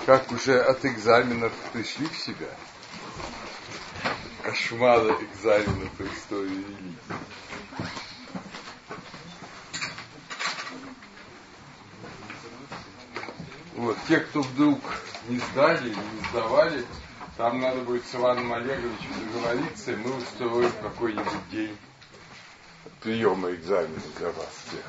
Как уже от экзаменов пришли в себя? Кошмары экзаменов по истории религии. Вот, те, кто вдруг не сдали или не сдавали, там надо будет с Иваном Олеговичем договориться, и мы устроим какой-нибудь день приема экзамена для вас всех.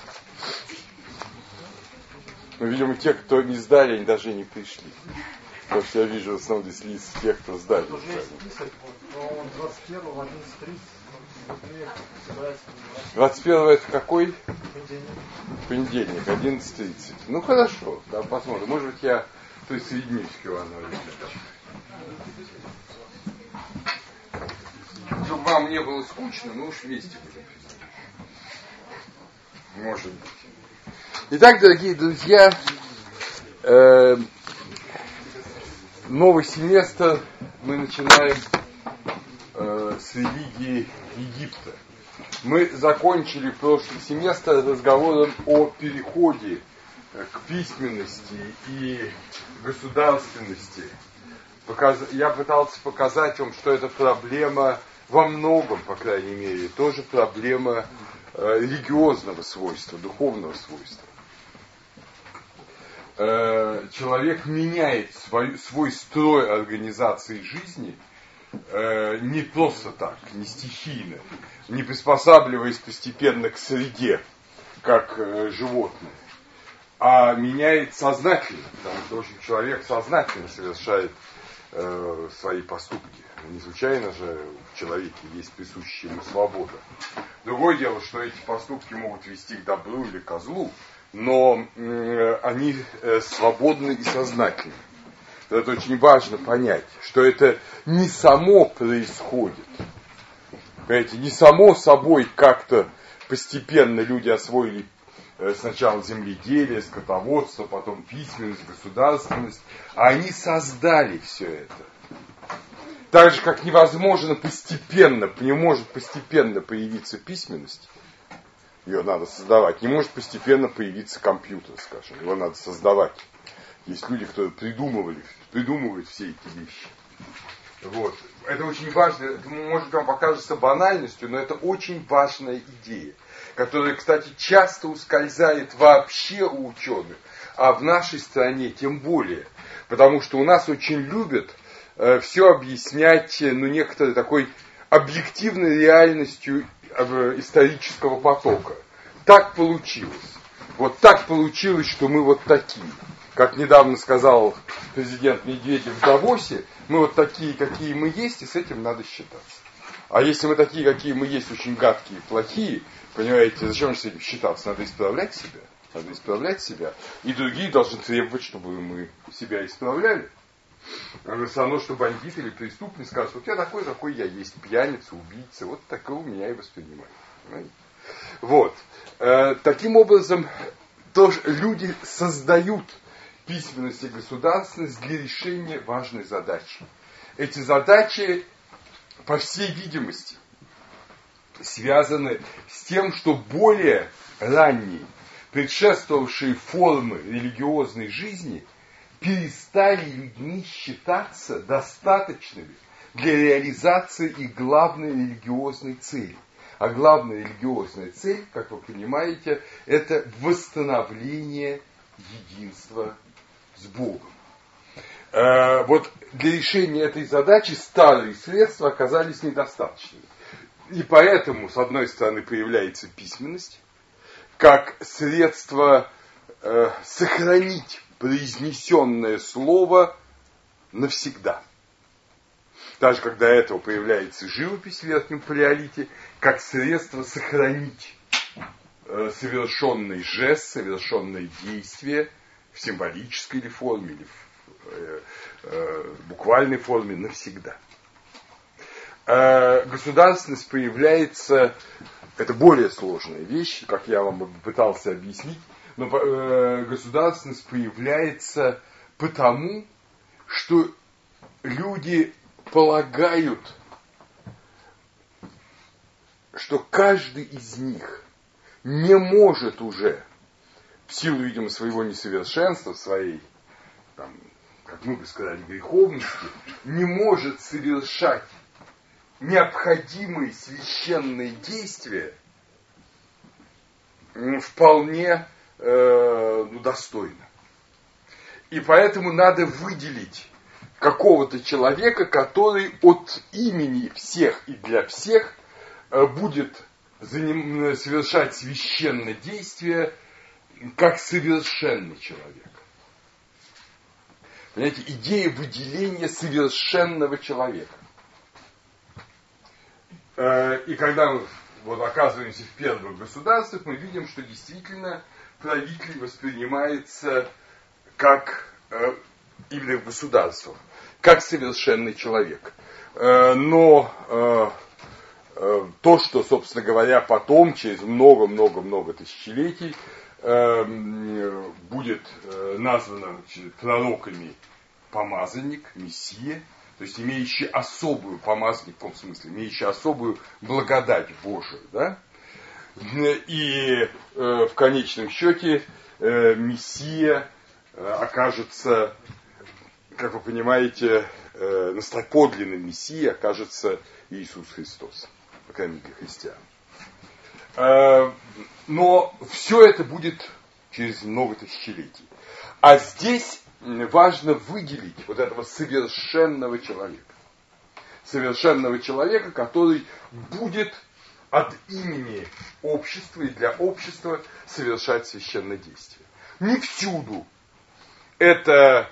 Но, видимо, те, кто не сдали, они даже и не пришли. Потому что я вижу в основном здесь лиц тех, кто сдали. Уже есть список, но он 21-го в 11:30 собирается. 21-го это какой? Понедельник. Понедельник, 11:30. Ну хорошо, да, посмотрим. Может быть, я присоединюсь к Ивану Олеговичу. Чтобы вам не было скучно, мы уж вместе будем. Может быть. Итак, дорогие друзья, новый семестр мы начинаем с религии Египта. Мы закончили прошлый семестр разговором о переходе к письменности и государственности. Я пытался показать вам, что это проблема во многом, по крайней мере, тоже проблема религиозного свойства, духовного свойства. Человек меняет свой строй организации жизни не просто так, не стихийно, не приспосабливаясь постепенно к среде, как животное, а меняет сознательно, потому что, в общем, человек сознательно совершает свои поступки. Не случайно же в человеке есть присущая ему свобода. Другое дело, что эти поступки могут вести к добру или к злу, но они свободны и сознательны. Это очень важно понять, что это не само происходит. Понимаете, не само собой как-то постепенно люди освоили сначала земледелие, скотоводство, потом письменность, государственность, а они создали все это. Так же, как невозможно постепенно, не может постепенно появиться письменность, ее надо создавать. Не может постепенно появиться компьютер, скажем, его надо создавать. Есть люди, которые придумывают все эти вещи. Вот. Это очень важно, это, может, вам покажется банальностью, но это очень важная идея, которая, кстати, часто ускользает вообще у ученых, а в нашей стране тем более. Потому что у нас очень любят все объяснять, некоторой такой объективной реальностью исторического потока. Так получилось. Вот так получилось, что мы вот такие. Как недавно сказал президент Медведев в Давосе, мы вот такие, какие мы есть, и с этим надо считаться. А если мы такие, какие мы есть, очень гадкие, плохие, понимаете, зачем же с этим считаться? Надо исправлять себя. Надо исправлять себя. И другие должны требовать, чтобы мы себя исправляли. Все равно, что бандит или преступник скажет, вот я такой, какой я есть, пьяница, убийца, вот такого меня и воспринимают. Понимаете? Вот. Таким образом, тоже люди создают письменность и государственность для решения важной задачи. Эти задачи, по всей видимости, связаны с тем, что более ранние, предшествовавшие формы религиозной жизни перестали людьми считаться достаточными для реализации их главной религиозной цели. А главная религиозная цель, как вы понимаете, это восстановление единства с Богом. Вот для решения этой задачи старые средства оказались недостаточными. И поэтому, с одной стороны, появляется письменность, как средство сохранить произнесенное слово навсегда. Даже когда этого появляется живопись в Верхнем Палеолите, как средство сохранить совершенный жест, совершенное действие в символической ли форме, или в буквальной форме навсегда. Государственность появляется, это более сложная вещь, как я вам пытался объяснить, но государственность появляется потому, что люди полагают, что каждый из них не может уже, в силу, видимо, своего несовершенства, своей как мы бы сказали, греховности, не может совершать необходимые священные действия вполне достойно. И поэтому надо выделить какого-то человека, который от имени всех и для всех будет совершать священное действие как совершенный человек. Понимаете, идея выделения совершенного человека. И когда мы вот оказываемся в первых государствах, мы видим, что действительно правитель воспринимается как именно в государствах, как совершенный человек. Но то, что, собственно говоря, потом, через много-много-много тысячелетий, будет названо пророками помазанник, мессия, то есть имеющий особую, помазанник в том смысле, имеющий особую благодать Божию, да? И в конечном счете мессия окажется, как вы понимаете, подлинным мессией окажется Иисус Христос, по крайней мере, для христиан. Но все это будет через много тысячелетий. А здесь важно выделить вот этого совершенного человека. Совершенного человека, который будет от имени общества и для общества совершать священное действие. Не всюду эта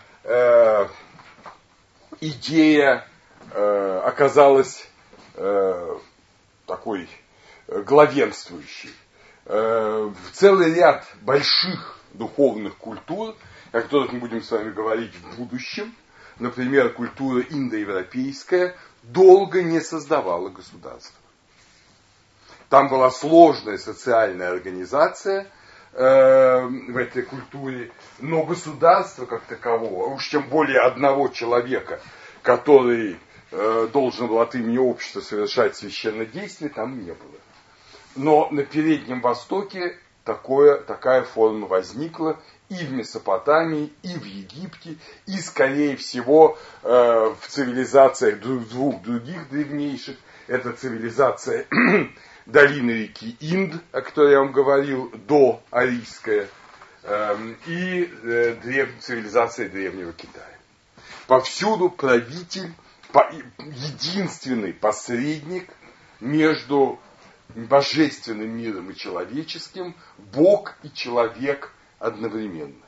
идея оказалась такой главенствующей. Целый ряд больших духовных культур, о которых мы будем с вами говорить в будущем, например, культура индоевропейская, долго не создавала государства. Там была сложная социальная организация в этой культуре, но государства как такового, уж тем более одного человека, который должен был от имени общества совершать священное действие, там не было. Но на Переднем Востоке такая форма возникла и в Месопотамии, и в Египте, и, скорее всего, в цивилизациях двух других древнейших. Это цивилизация долины реки Инд, о которой я вам говорил, доарийская, и цивилизация Древнего Китая. Повсюду правитель, единственный посредник между божественным миром и человеческим, Бог и человек одновременно.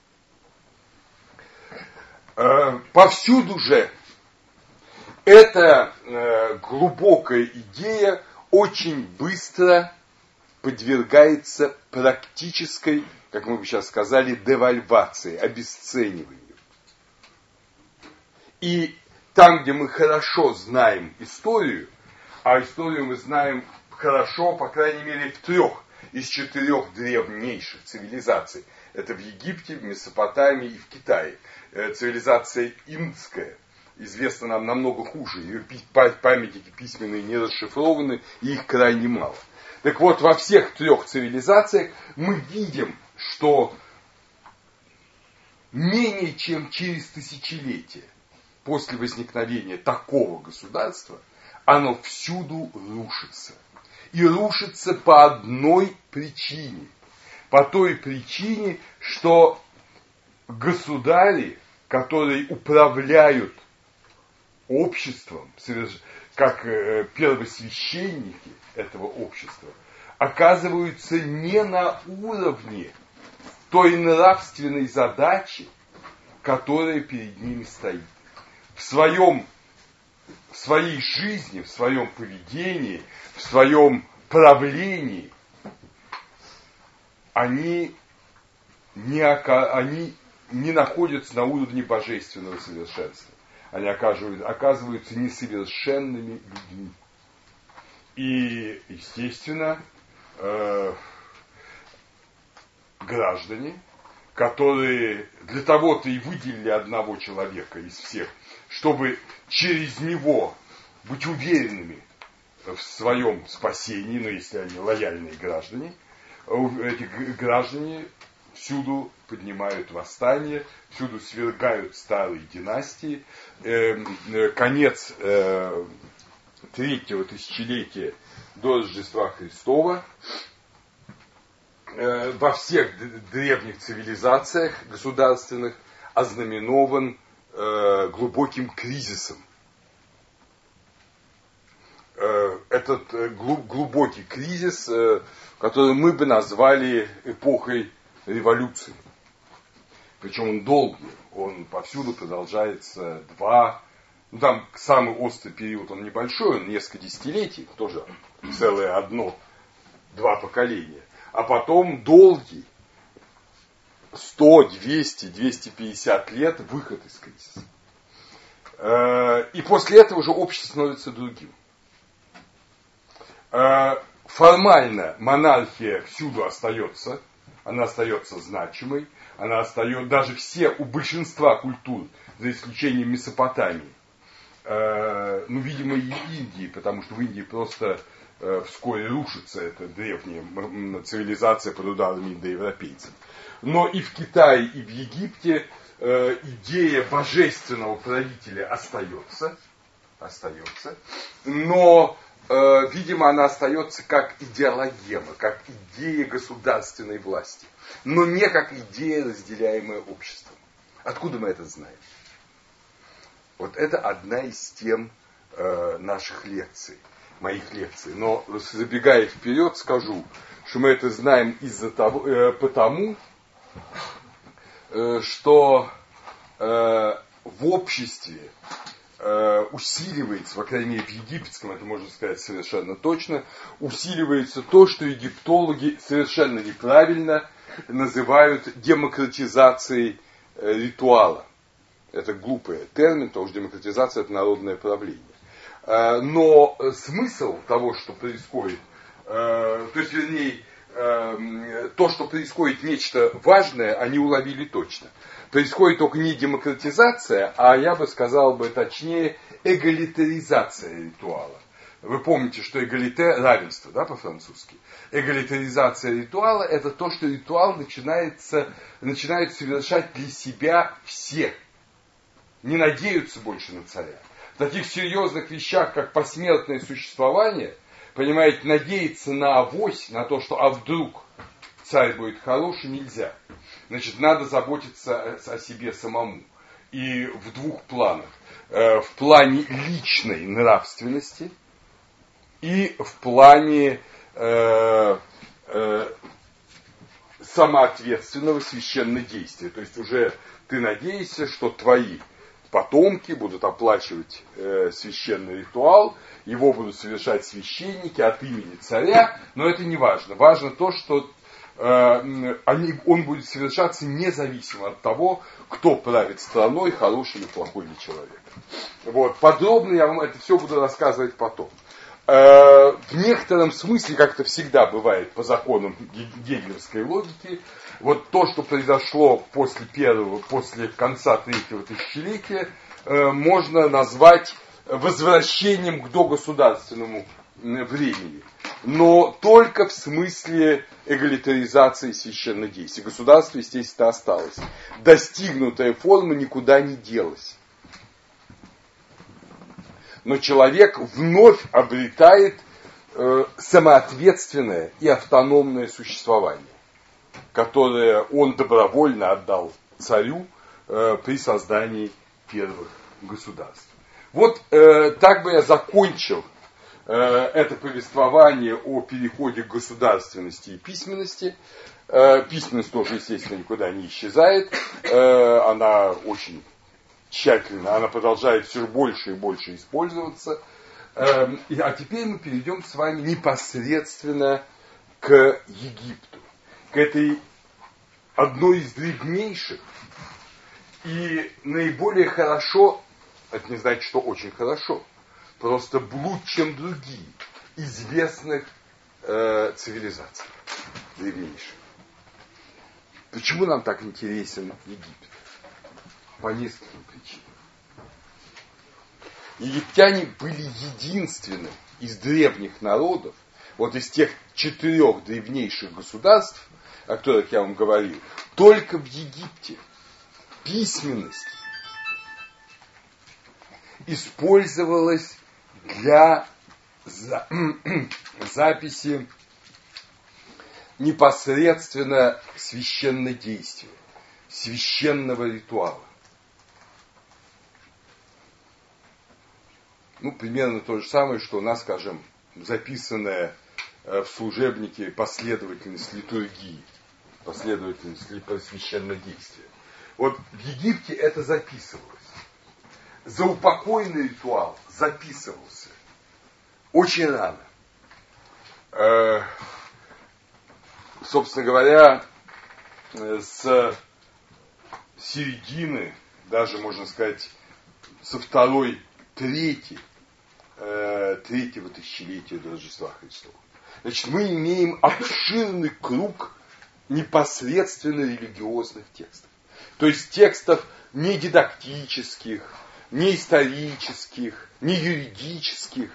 Повсюду же эта глубокая идея очень быстро подвергается практической, как мы бы сейчас сказали, девальвации, обесцениванию. И там, где мы хорошо знаем историю, а историю мы знаем хорошо, по крайней мере, в 3 из 4 древнейших цивилизаций. Это в Египте, в Месопотамии и в Китае. Цивилизация индская известна нам намного хуже. Ее памятники письменные не расшифрованы, и их крайне мало. Так вот, во всех 3 цивилизациях мы видим, что менее чем через тысячелетия после возникновения такого государства оно всюду рушится. И рушится по одной причине. По той причине, что государи, которые управляют обществом, как первосвященники этого общества, оказываются не на уровне той нравственной задачи, которая перед ними стоит. В своей жизни, в своем поведении, в своем правлении они не находятся на уровне божественного совершенства. Они оказываются несовершенными людьми. И, естественно, граждане, которые для того-то и выделили одного человека из всех, чтобы через него быть уверенными в своем спасении, но если они лояльные граждане, эти граждане всюду поднимают восстания, всюду свергают старые династии. Конец третьего тысячелетия до Рождества Христова во всех древних цивилизациях государственных ознаменован глубоким кризисом. Этот глубокий кризис, который мы бы назвали эпохой революции. Причем он долгий, он повсюду продолжается там самый острый период, он небольшой, он несколько десятилетий, тоже целое 1-2 поколения. А потом долгий, 100, 200, 250 лет выход из кризиса. И после этого уже общество становится другим. Формально монархия всюду остается, она остается значимой, она остается, даже у большинства культур, за исключением Месопотамии, видимо, и Индии, потому что в Индии просто вскоре рушится эта древняя цивилизация под ударами индоевропейцев. Но и в Китае, и в Египте идея божественного правителя остается, но, видимо, она остается как идеологема, как идея государственной власти, но не как идея, разделяемая обществом. Откуда мы это знаем? Вот это одна из тем наших лекций, моих лекций. Но, забегая вперед, скажу, что мы это знаем потому, что в обществе усиливается, по крайней мере в египетском, это можно сказать совершенно точно, усиливается то, что египтологи совершенно неправильно называют демократизацией ритуала. Это глупый термин, потому что демократизация – это народное правление. Но смысл того, что происходит, то есть, вернее, то, что происходит нечто важное, они уловили точно. Происходит только не демократизация, а я бы сказал точнее, эгалитаризация ритуала. Вы помните, что эгалите – равенство, да, по-французски. Эгалитаризация ритуала – это то, что ритуал начинают совершать для себя все. Не надеются больше на царя. В таких серьезных вещах, как посмертное существование, понимаете, надеяться на авось, на то, что вдруг царь будет хороший, нельзя. Значит, надо заботиться о себе самому. И в 2 планах. В плане личной нравственности и в плане самоответственного священнодействия. То есть уже ты надеешься, что твои потомки будут оплачивать священный ритуал, его будут совершать священники от имени царя, но это не важно. Важно то, что он будет совершаться независимо от того, кто правит страной, хороший или плохой ли человек. Вот. Подробно я вам это все буду рассказывать потом. В некотором смысле, как это всегда бывает по законам гегелевской логики, вот то, что произошло после конца 3-го тысячелетия, можно назвать возвращением к догосударственному времени. Но только в смысле эгалитаризации священнодействия. Государство, естественно, осталось. Достигнутая форма никуда не делась. Но человек вновь обретает самоответственное и автономное существование, которое он добровольно отдал царю при создании первых государств. Вот так бы я закончил это повествование о переходе к государственности и письменности. Письменность тоже, естественно, никуда не исчезает. Она очень тщательно, она продолжает все больше и больше использоваться. А теперь мы перейдем с вами непосредственно к Египту, к этой одной из древнейших и наиболее хорошо, это не значит, что очень хорошо, просто блуд, чем другие, известных цивилизаций древнейших. Почему нам так интересен Египет? По нескольким причинам. Египтяне были единственным из древних народов, вот из тех 4 древнейших государств, о которых я вам говорил, только в Египте письменность использовалась для записи непосредственно священнодействия, священного ритуала. Ну, примерно то же самое, что у нас, скажем, записанная в служебнике последовательность литургии, последовательность священнодействия. Вот в Египте это записывалось. Заупокойный ритуал записывался очень рано. Собственно говоря, с середины, даже можно сказать, со третьего тысячелетия до Рождества Христова. Значит, мы имеем обширный круг непосредственно религиозных текстов. То есть текстов не дидактических, не исторических, не юридических,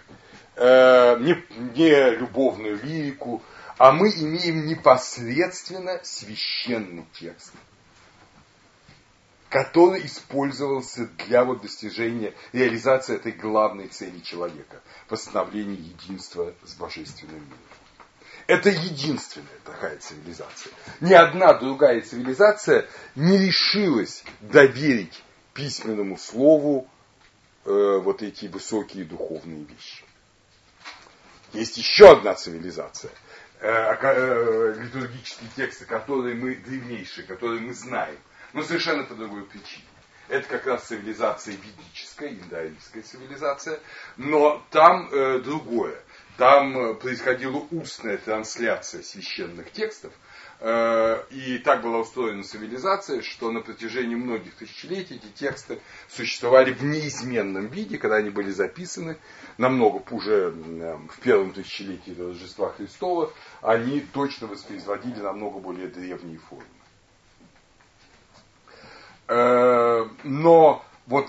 не любовную лирику, а мы имеем непосредственно священный текст, который использовался для достижения, реализации этой главной цели человека – восстановления единства с божественным миром. Это единственная такая цивилизация. Ни одна другая цивилизация не решилась доверить письменному слову вот эти высокие духовные вещи. Есть еще одна цивилизация, литургические тексты, которые мы древнейшие, которые мы знаем, но совершенно по другой причине. Это как раз цивилизация ведическая, индоарийская цивилизация, но там другое. Там происходила устная трансляция священных текстов, и так была устроена цивилизация, что на протяжении многих тысячелетий эти тексты существовали в неизменном виде, когда они были записаны, намного позже, в первом тысячелетии до Рождества Христова, они точно воспроизводили намного более древние формы. Но вот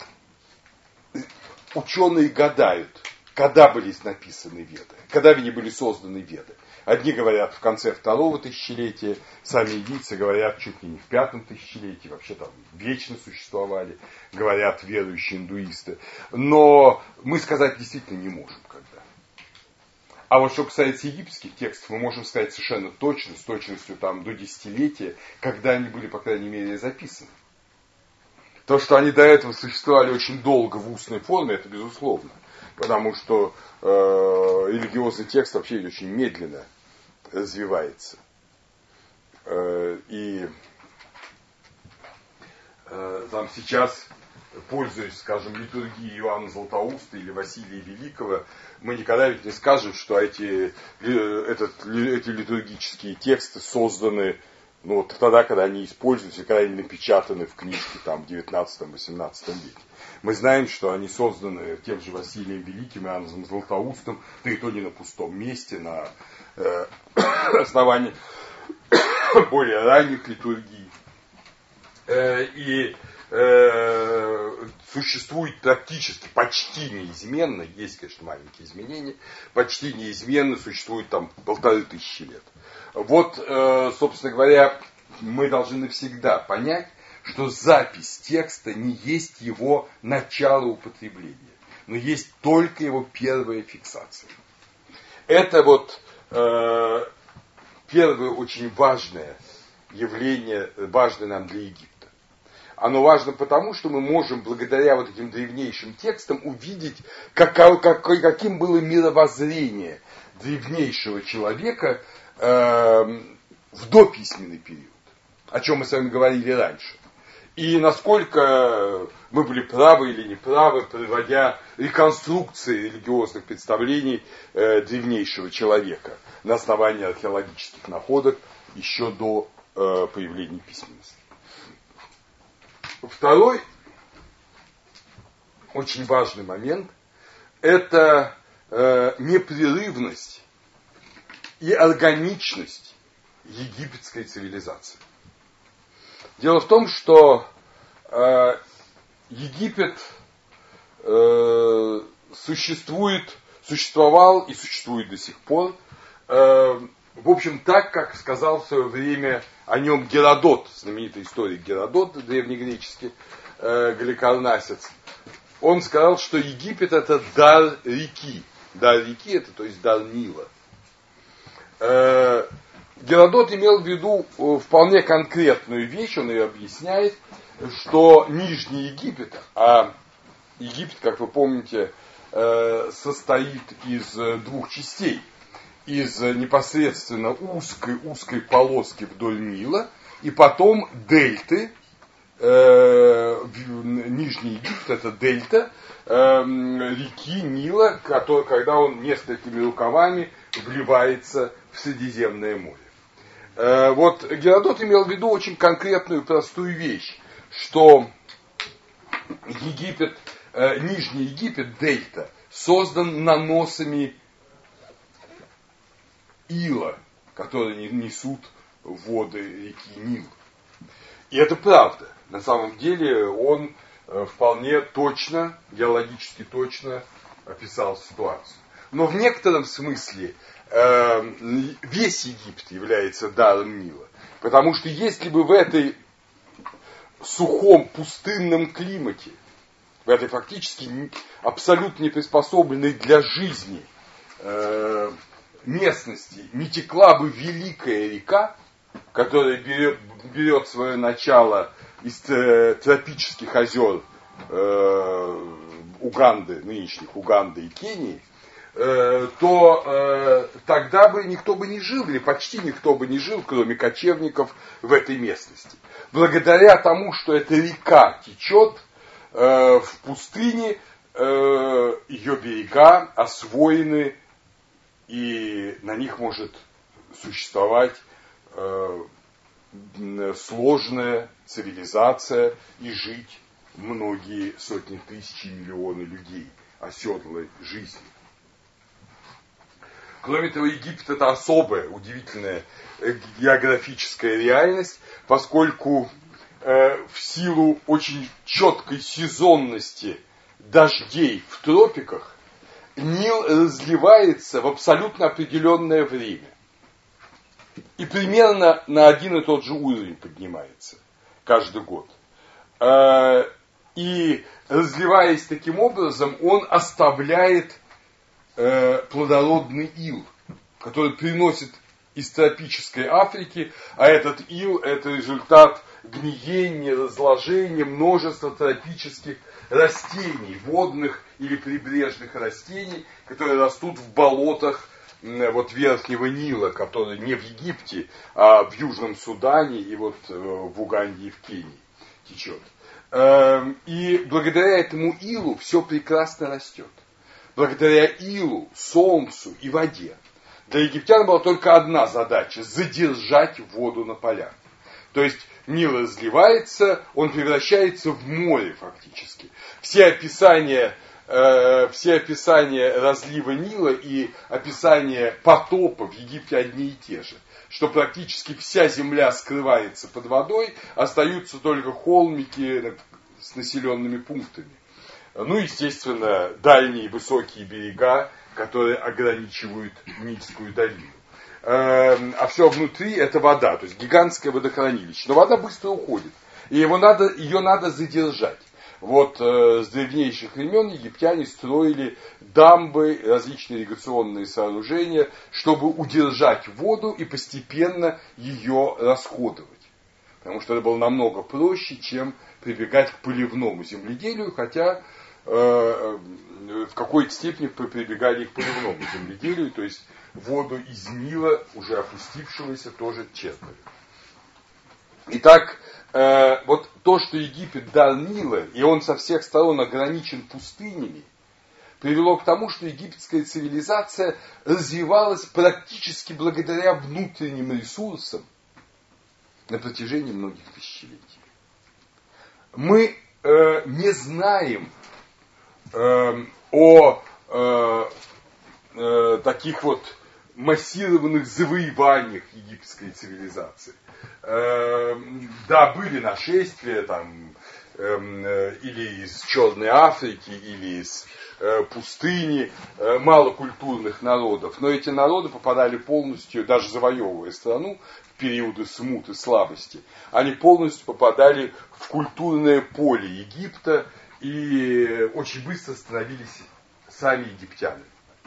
ученые гадают, когда были написаны Веды, когда они были созданы Веды. Одни говорят в конце второго тысячелетия, сами индийцы говорят чуть ли не в пятом тысячелетии, вообще там вечно существовали, говорят верующие индуисты. Но мы сказать действительно не можем, когда. А вот что касается египетских текстов, мы можем сказать совершенно точно, с точностью там до десятилетия, когда они были, по крайней мере, записаны. То, что они до этого существовали очень долго в устной форме, это безусловно. Потому что религиозный текст вообще очень медленно развивается. И там сейчас, пользуясь, скажем, литургией Иоанна Златоуста или Василия Великого, мы никогда ведь не скажем, что эти литургические тексты созданы вот тогда, когда они используются, когда они напечатаны в книжке там, в 19-18 веке. Мы знаем, что они созданы тем же Василием Великим и Иоанном Златоустом, да и то не на пустом месте, на основании более ранних литургий. И существует практически, почти неизменно, есть, конечно, маленькие изменения, почти неизменно существует там 1500 лет. Вот, собственно говоря, мы должны навсегда понять, что запись текста не есть его начало употребления, но есть только его первая фиксация. Это вот первое очень важное явление, важное нам для Египта. Оно важно потому, что мы можем благодаря вот этим древнейшим текстам увидеть, каким было мировоззрение древнейшего человека в дописьменный период, о чем мы с вами говорили раньше. И насколько мы были правы или неправы, проводя реконструкции религиозных представлений древнейшего человека на основании археологических находок еще до появления письменности. Второй очень важный момент – это непрерывность и органичность египетской цивилизации. Дело в том, что Египет существовал и существует до сих пор в общем, так, как сказал в свое время о нем Геродот, знаменитый историк Геродот, древнегреческий галикарнасец. Он сказал, что Египет это дар реки. Дар реки это, то есть дар Нила. Геродот имел в виду вполне конкретную вещь, он ее объясняет, что Нижний Египет, а Египет, как вы помните, состоит из двух частей. Из непосредственно узкой полоски вдоль Нила, и потом дельты, Нижний Египет это дельта реки Нила, когда он несколькими рукавами вливается в Средиземное море. Вот Геродот имел в виду очень конкретную простую вещь, что Египет, Нижний Египет, дельта, создан наносами ила, которые несут воды реки Нил. И это правда. На самом деле он вполне точно, геологически точно описал ситуацию. Но в некотором смысле весь Египет является даром Нила. Потому что если бы в этой сухом пустынном климате, в этой фактически абсолютно не приспособленной для жизни местности не текла бы великая река, которая берет свое начало из тропических озер Уганды, нынешних Уганды и Кении, то тогда бы никто бы не жил, или почти никто бы не жил, кроме кочевников, в этой местности. Благодаря тому, что эта река течет в пустыне, ее берега освоены, и на них может существовать сложная цивилизация и жить многие сотни тысяч и миллионы людей оседлой жизни. Кроме того, Египет это особая, удивительная географическая реальность, поскольку в силу очень четкой сезонности дождей в тропиках Нил разливается в абсолютно определенное время. И примерно на один и тот же уровень поднимается каждый год. И разливаясь таким образом, он оставляет плодородный ил, который приносит из тропической Африки, а этот ил это результат гниения, разложения множества тропических растений, водных или прибрежных растений, которые растут в болотах вот Верхнего Нила, который не в Египте, а в Южном Судане и вот в Уганде и в Кении течет. И благодаря этому илу все прекрасно растет. Благодаря илу, солнцу и воде. Для египтян была только одна задача – задержать воду на полях. То есть Нил разливается, он превращается в море фактически. Все описания разлива Нила и описания потопа в Египте одни и те же. Что практически вся земля скрывается под водой, остаются только холмики с населенными пунктами. Ну, естественно, дальние высокие берега, которые ограничивают Нильскую долину. А все внутри это вода, то есть гигантское водохранилище. Но вода быстро уходит, и ее надо задержать. Вот с древнейших времен египтяне строили дамбы, различные ирригационные сооружения, чтобы удержать воду и постепенно ее расходовать. Потому что это было намного проще, чем прибегать к поливному земледелию, хотя в какой-то степени прибегали к поливному земледелию, то есть воду из Нила, уже опустившегося, тоже черпали. Итак, вот то, что Египет дар Нила, и он со всех сторон ограничен пустынями, привело к тому, что египетская цивилизация развивалась практически благодаря внутренним ресурсам на протяжении многих тысячелетий. Мы не знаем о таких вот массированных завоеваниях египетской цивилизации. Да, были нашествия, там, или из Черной Африки, или из пустыни, малокультурных народов. Но эти народы попадали полностью, даже завоевывая страну в периоды смуты, слабости, они полностью попадали в культурное поле Египта и очень быстро становились сами египтяне.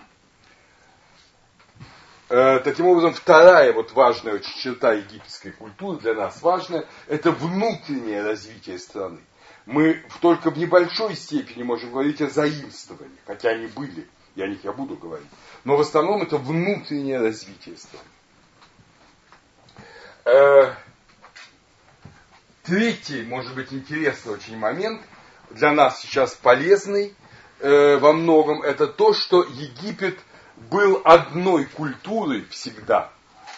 Таким образом, вторая вот важная очень черта египетской культуры, для нас важная, это внутреннее развитие страны. Мы только в небольшой степени можем говорить о заимствовании, хотя они были, и о них я буду говорить. Но в основном это внутреннее развитие страны. Третий, может быть, интересный очень момент, для нас сейчас полезный во многом, это то, что Египет был одной культурой всегда,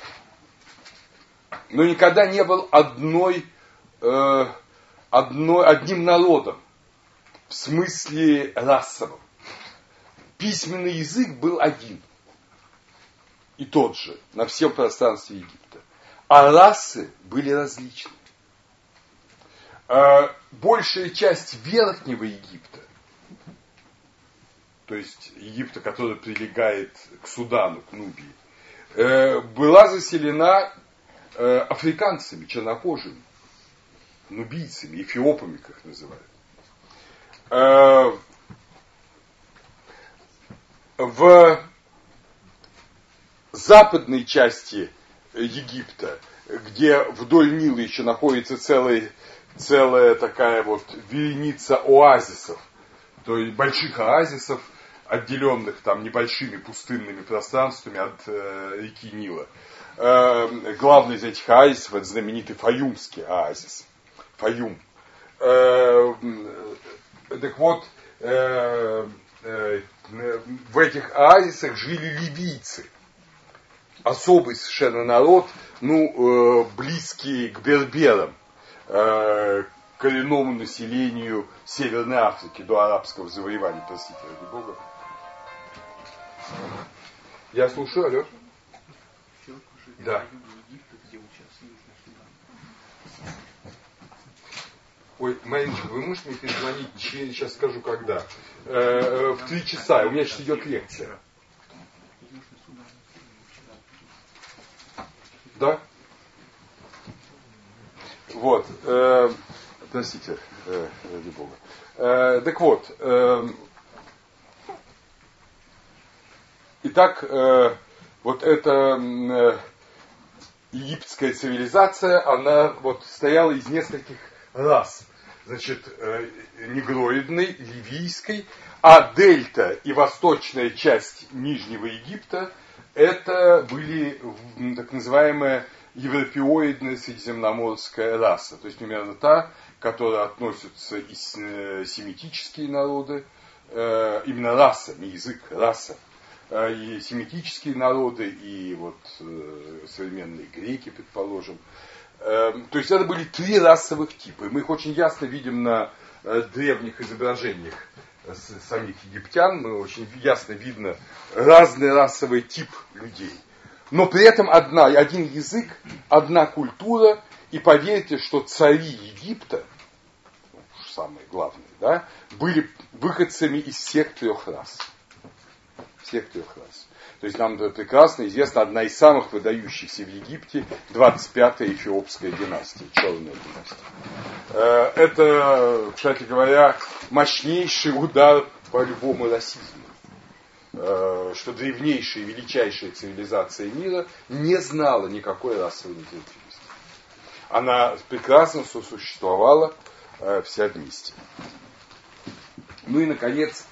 но никогда не был одним народом, в смысле расовом. Письменный язык был один и тот же на всем пространстве Египта, а расы были различны. Большая часть Верхнего Египта, то есть Египта, который прилегает к Судану, к Нубии, была заселена африканцами, чернокожими, нубийцами, эфиопами, как их называют. В западной части Египта, где вдоль Нила еще находится целая такая вот вереница оазисов, то есть больших оазисов, отделенных там небольшими пустынными пространствами от реки Нила. Главный из этих оазисов — это знаменитый Фаюмский оазис. Фаюм. Так вот, в этих оазисах жили ливийцы. Особый совершенно народ, близкий к берберам, коренному населению Северной Африки до арабского завоевания, простите, ради Бога. Я слушаю, алло. Да. Ой, Мариночка, вы можете мне перезвонить, сейчас скажу когда, в 3 часа, у меня сейчас идет лекция. Да? Вот, простите, ради Бога. Так вот, итак, вот эта египетская цивилизация, она вот стояла из нескольких рас. Значит, негроидной, ливийской, а дельта и восточная часть Нижнего Египта это были так называемая европеоидная средиземноморская раса. То есть примерно та, к которой относятся и семитические народы, именно раса, не язык, раса. И семитические народы, и вот современные греки, предположим. То есть это были 3 расовых типа. И мы их очень ясно видим на древних изображениях самих египтян. Очень ясно видно разный расовый тип людей. Но при этом один язык, одна культура. И поверьте, что цари Египта, самые главные, да, были выходцами из всех 3 рас. Всех 3 рас. То есть нам прекрасно известна одна из самых выдающихся в Египте, 25-я эфиопская династия, черная династия. Это, кстати говоря, мощнейший удар по любому расизму. Что древнейшая и величайшая цивилизация мира не знала никакой расовой нетерпимости. Она прекрасно сосуществовала вся вместе. Ну и, наконец,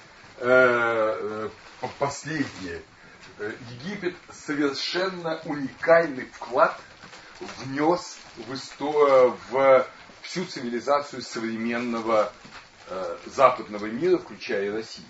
последнее. Египет совершенно уникальный вклад внес в всю цивилизацию современного западного мира, включая и Россию.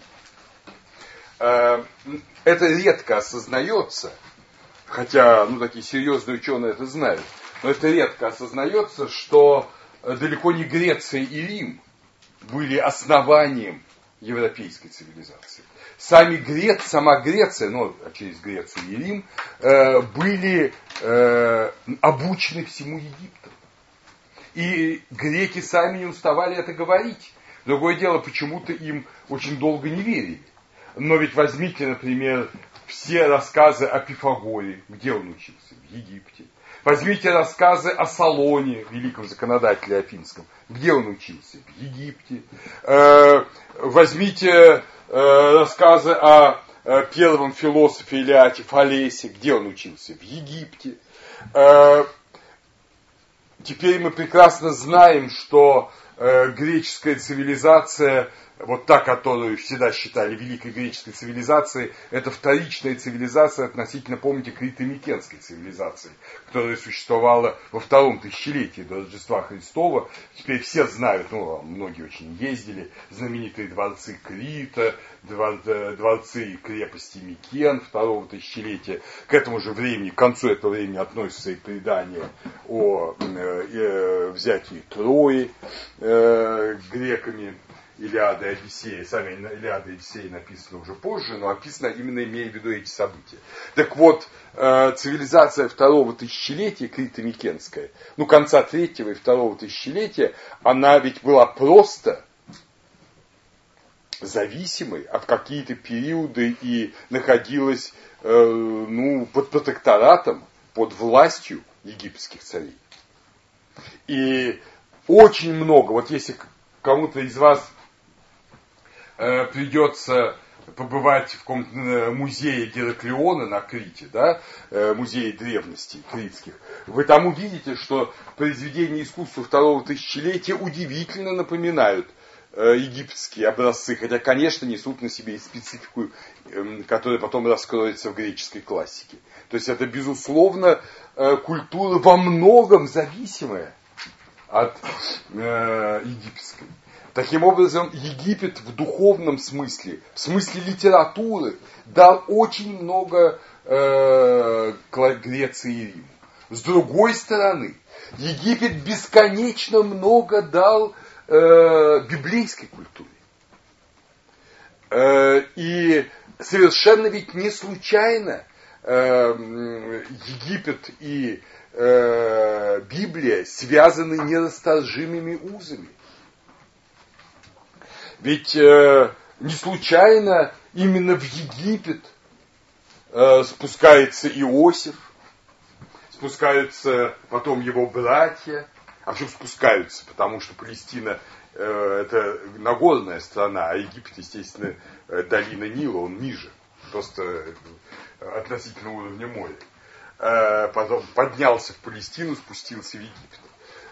Это редко осознается, хотя такие серьезные ученые это знают, но это редко осознается, что далеко не Греция и Рим были основанием европейской цивилизации. Сама Греция, через Грецию и Рим, были обучены всему Египту. И греки сами не уставали это говорить. Другое дело, почему-то им очень долго не верили. Но ведь возьмите, например, все рассказы о Пифагоре. Где он учился? В Египте. Возьмите рассказы о Солоне, великом законодателе афинском. Где он учился? В Египте. Возьмите рассказы о первом философе Илиате Фалесе. Где он учился? В Египте. Теперь мы прекрасно знаем, что греческая цивилизация, вот та, которую всегда считали великой греческой цивилизацией, это вторичная цивилизация относительно, помните, крито-микенской цивилизации, которая существовала во втором тысячелетии до Рождества Христова. Теперь все знают, многие очень ездили, знаменитые дворцы Крита, дворцы и крепости Микен второго тысячелетия. К этому же времени, к концу этого времени относятся и предания о взятии Трои греками. Илиада и Одиссея, сами Илиада и Одиссея написаны уже позже, но описано именно имея в виду эти события. Так вот, цивилизация второго тысячелетия, крито-микенская, конца третьего и второго тысячелетия, она ведь была просто зависимой от какие-то периоды и находилась под протекторатом, под властью египетских царей. И очень много, вот если кому-то из вас придется побывать в каком-то музее Гераклиона на Крите, да, музее древностей критских, вы там увидите, что произведения искусства второго тысячелетия удивительно напоминают египетские образцы, хотя, конечно, несут на себе и специфику, которая потом раскроется в греческой классике. То есть это, безусловно, культура во многом зависимая от египетской. Таким образом, Египет в духовном смысле, в смысле литературы, дал очень много Греции и Риму. С другой стороны, Египет бесконечно много дал библейской культуре. И совершенно ведь не случайно Египет и Библия связаны нерасторжимыми узами. Ведь не случайно именно в Египет спускается Иосиф, спускаются потом его братья. А почему спускаются? Потому что Палестина это Нагорная страна, а Египет, естественно, долина Нила, он ниже, просто относительно уровня моря. Потом поднялся в Палестину, спустился в Египет.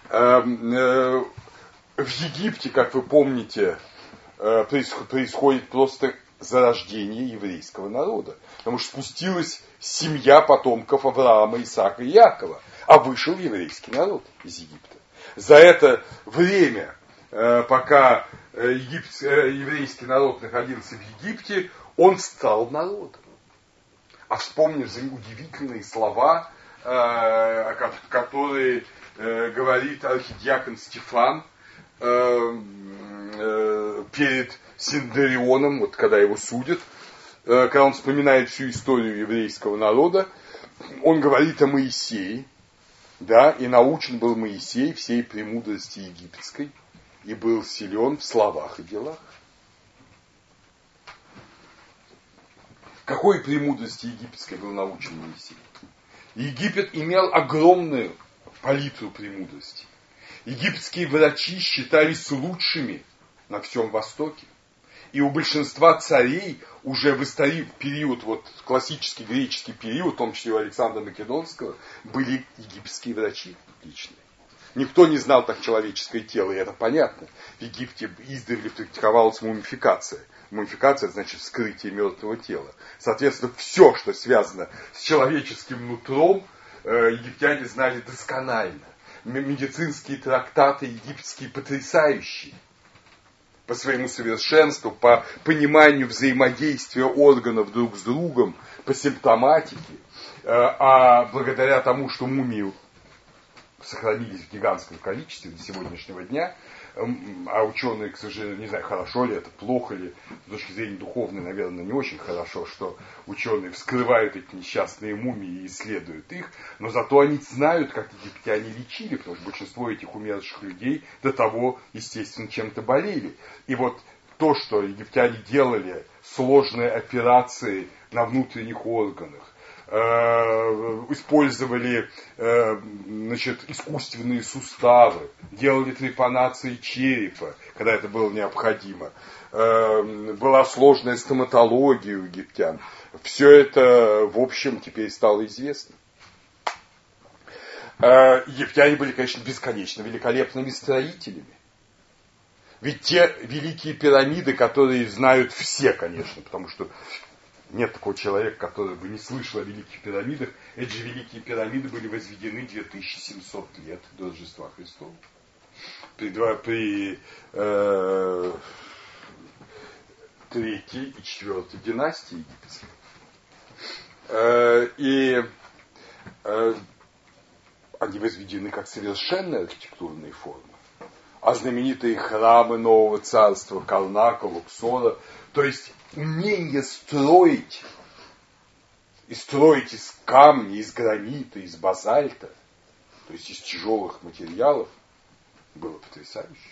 В Египте, как вы помните, происходит просто зарождение еврейского народа. Потому что спустилась семья потомков Авраама, Исаака и Иакова, а вышел еврейский народ из Египта. За это время, пока еврейский народ находился в Египте, он стал народом. А вспомнив удивительные слова, которые говорит архидиакон Стефан перед Синдарионом, вот когда его судят, когда он вспоминает всю историю еврейского народа, он говорит о Моисее, да, и научен был Моисей всей премудрости египетской, и был силен в словах и делах. Какой премудрости египетской был научен Моисей? Египет имел огромную палитру премудрости. Египетские врачи считались лучшими на всем Востоке. И у большинства царей уже в период, классический греческий период, в том числе у Александра Македонского, были египетские врачи личные. Никто не знал так человеческое тело, и это понятно. В Египте издревле практиковалась мумификация. Мумификация, значит, вскрытие мертвого тела. Соответственно, все, что связано с человеческим нутром, египтяне знали досконально. Медицинские трактаты египетские потрясающие. По своему совершенству, по пониманию взаимодействия органов друг с другом, по симптоматике. А благодаря тому, что мумии сохранились в гигантском количестве до сегодняшнего дня, А ученые, к сожалению, не знаю, хорошо ли это, плохо ли, с точки зрения духовной, наверное, не очень хорошо, что ученые вскрывают эти несчастные мумии и исследуют их, но зато они знают, как египтяне лечили, потому что большинство этих умерших людей до того, естественно, чем-то болели. И вот то, что египтяне делали, сложные операции на внутренних органах, использовали искусственные суставы, делали трепанации черепа, когда это было необходимо. Была сложная стоматология у египтян. Все это, в общем, теперь стало известно. Египтяне были, конечно, бесконечно великолепными строителями. Ведь те великие пирамиды, которые знают все, конечно, потому что нет такого человека, который бы не слышал о великих пирамидах. Эти же великие пирамиды были возведены 2700 лет до Рождества Христова. При третьей и четвертой династии египетской. И они возведены как совершенные архитектурные формы. А знаменитые храмы Нового Царства, Карнака, Луксора, то есть умение строить, и строить из камня, из гранита, из базальта, то есть из тяжелых материалов, было потрясающе.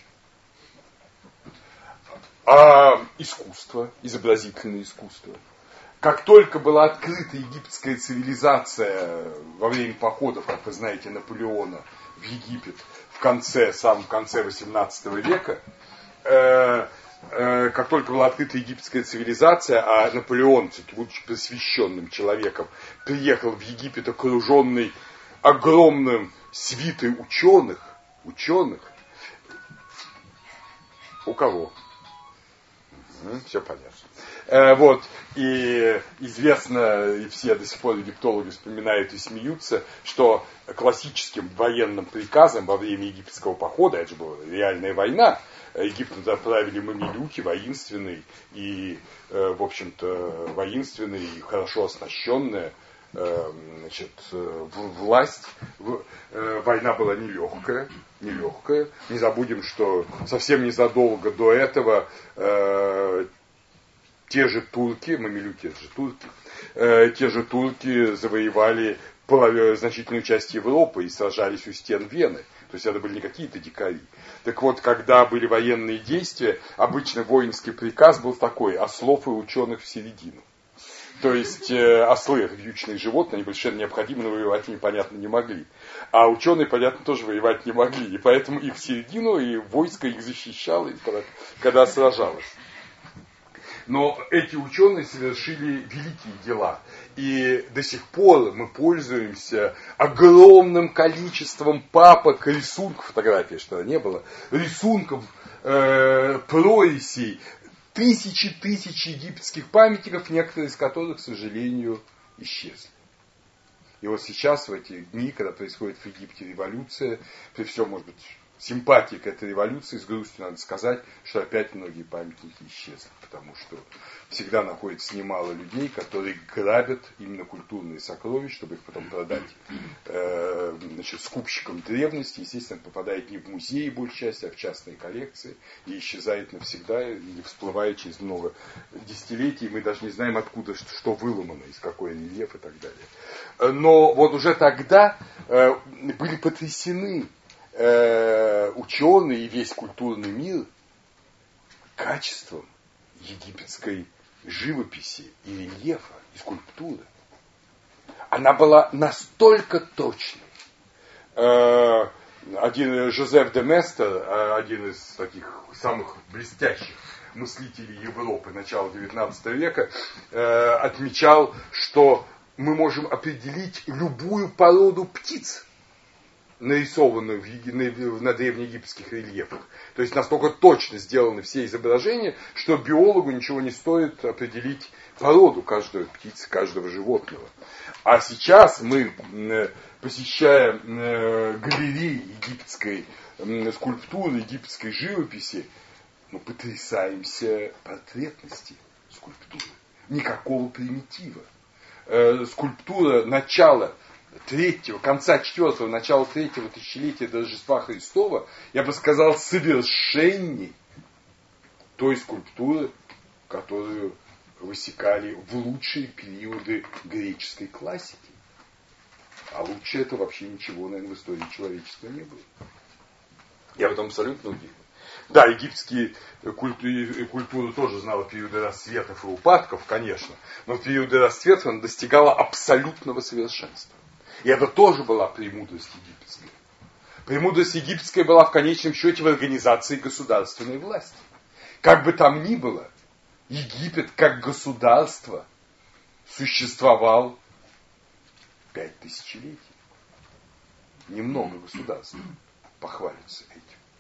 А искусство, изобразительное искусство. Как только была открыта египетская цивилизация во время походов, как вы знаете, Наполеона в Египет в самом конце XVIII века, как только была открыта египетская цивилизация, а Наполеон, будучи просвещенным человеком, приехал в Египет, окруженный огромным свитой ученых, у кого? Все понятно. Вот, и известно, и все до сих пор египтологи вспоминают и смеются, что классическим военным приказом во время египетского похода, это же была реальная война, Египет отправили мамилюки, воинственные и, в общем-то, воинственные и хорошо оснащенные, власть. Война была нелегкая. Не забудем, что совсем незадолго до этого те же турки, мамилюки, это же турки, те же турки завоевали значительную часть Европы и сражались у стен Вены. То есть это были не какие-то дикари. Так вот, когда были военные действия, обычно воинский приказ был такой: ослов и ученых в середину. То есть ослы, это вьючные животные, они были совершенно необходимы, но воевать они, понятно, не могли. А ученые, понятно, тоже воевать не могли. И поэтому их в середину, и войско их защищало, когда сражалось. Но эти ученые совершили великие дела. И до сих пор мы пользуемся огромным количеством папок, рисунков, фотографий, что не было, рисунков, прорисей, тысячи египетских памятников, некоторые из которых, к сожалению, исчезли. И вот сейчас, в эти дни, когда происходит в Египте революция, при всем, может быть, симпатии к этой революции, с грустью надо сказать, что опять многие памятники исчезли, потому что всегда находится немало людей, которые грабят именно культурные сокровища, чтобы их потом продать скупщикам древности. Естественно, попадает не в музеи, большей части, а в частные коллекции, и исчезает навсегда, или всплывает через много десятилетий, мы даже не знаем, откуда, что выломано, из какой рельеф и так далее. Но вот уже тогда были потрясены ученые и весь культурный мир качеством египетской живописи и рельефа, и скульптуры. Она была настолько точной. Один Жозеф де Местер, один из таких самых блестящих мыслителей Европы начала XIX века, отмечал, что мы можем определить любую породу птиц, нарисованную на древнеегипетских рельефах. То есть настолько точно сделаны все изображения, что биологу ничего не стоит определить породу каждой птицы, каждого животного. А сейчас мы, посещая галереи египетской скульптуры, египетской живописи, потрясаемся портретности скульптуры. Никакого примитива. Скульптура начала конца 4-го, начала 3-го тысячелетия до Рождества Христова, я бы сказал, совершенней той скульптуры, которую высекали в лучшие периоды греческой классики. А лучше это вообще ничего, наверное, в истории человечества не было. Я в этом абсолютно уверен. Да, египетские культуры тоже знала периоды расцветов и упадков, конечно, но в периоды расцветов она достигала абсолютного совершенства. И это тоже была премудрость египетская. Премудрость египетская была в конечном счете в организации государственной власти. Как бы там ни было, Египет как государство существовал 5 тысячелетий. Немного государств похвалится этим.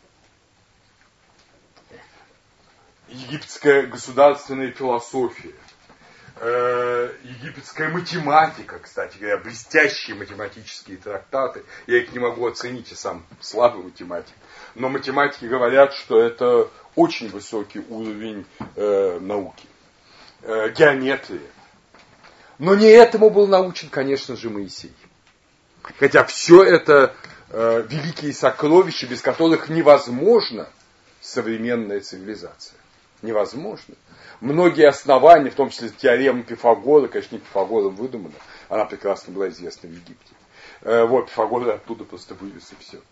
Египетская государственная философия, египетская математика, кстати говоря, блестящие математические трактаты. Я их не могу оценить, я сам слабый математик. Но математики говорят, что это очень высокий уровень науки. Геометрия. Но не этому был научен, конечно же, Моисей. Хотя все это великие сокровища, без которых невозможна современная цивилизация. Невозможно. Многие основания, в том числе теорема Пифагора, конечно, не Пифагором выдумана, она прекрасно была известна в Египте. Вот, Пифагор оттуда просто вывез и все.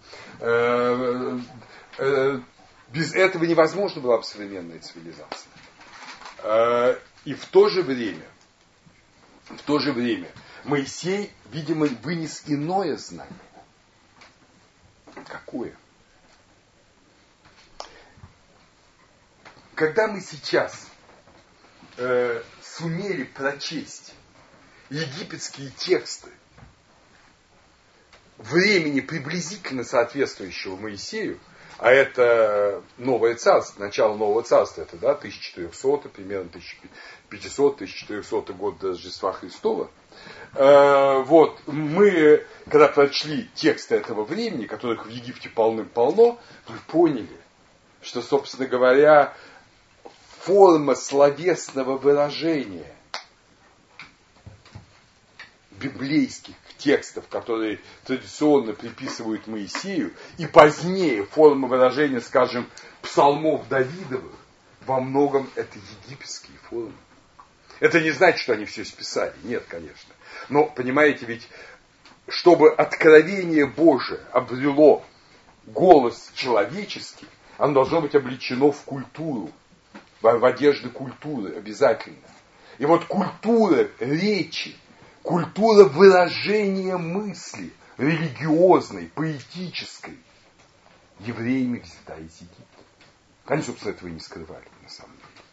Без этого невозможна была бы современная цивилизация. И в то же время Моисей, видимо, вынес иное знание. Какое? Когда мы сейчас сумели прочесть египетские тексты времени приблизительно соответствующего Моисею, а это новое царство, начало нового царства, это 1400, примерно 1500-1400 год до Рождества Христова. Вот, мы, когда прочли тексты этого времени, которых в Египте полным-полно, мы поняли, что, собственно говоря, форма словесного выражения библейских текстов, которые традиционно приписывают Моисею, и позднее форма выражения, скажем, псалмов Давидовых, во многом это египетские формы. Это не значит, что они все списали. Нет, конечно. Но, понимаете, ведь, чтобы откровение Божие обрело голос человеческий, оно должно быть облечено в культуру, в одежды культуры обязательно. И вот культура речи, культура выражения мысли, религиозной, поэтической, евреями взята из Египта. Они, собственно, этого и не скрывали, на самом